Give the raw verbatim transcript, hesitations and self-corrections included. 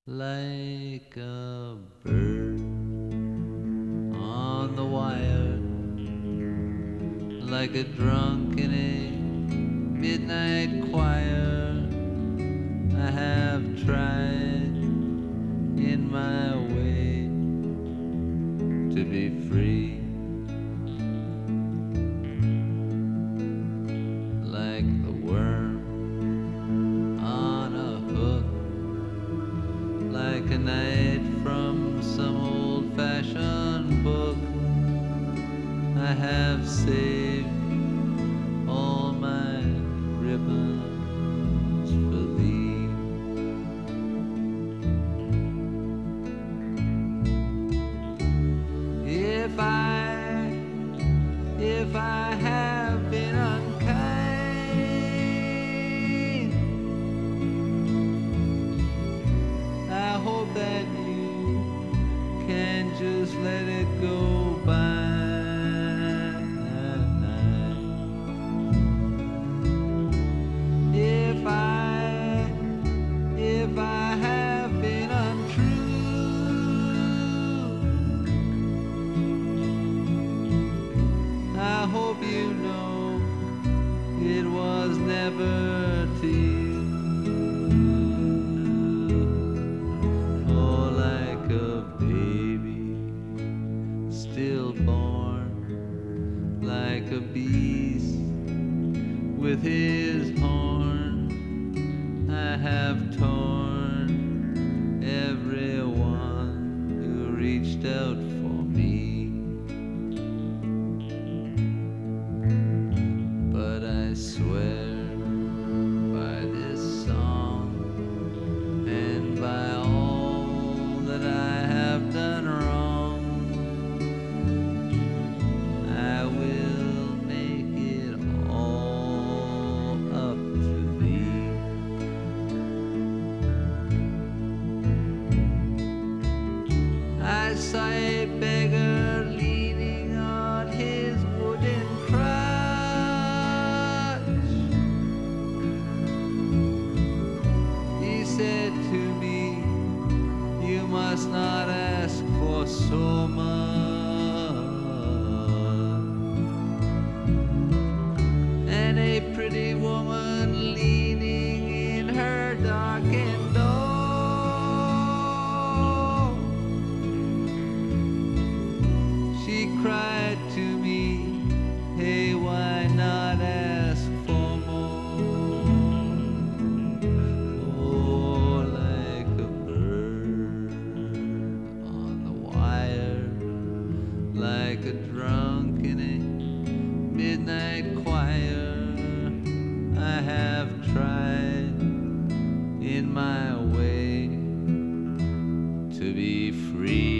like a bird on the wire, like a drunk in a midnight choir. I have tried in my way to be free, like the worm on a hook, like a knight from some old-fashioned book. I have saved all my ribbons for thee. If I, if I have been unkind, I hope that you can just let it go by. If I, if I have been untrue, I hope you know it was never to you. Oh, like a baby stillborn, like a beast with his horn. I have torn everyone who reached out for me, but I swear by this song and by all that I have done wrong, I will make it all up to thee. I saw a beggar leaning on his wooden crutch. He said to me, "You must not ask for so much." And a pretty woman leaning in her darkened door, she cried to me, "Hey, why not ask for more?" Oh, like a bird on the wire, like a drunk in a midnight choir. I have tried in my way to be free.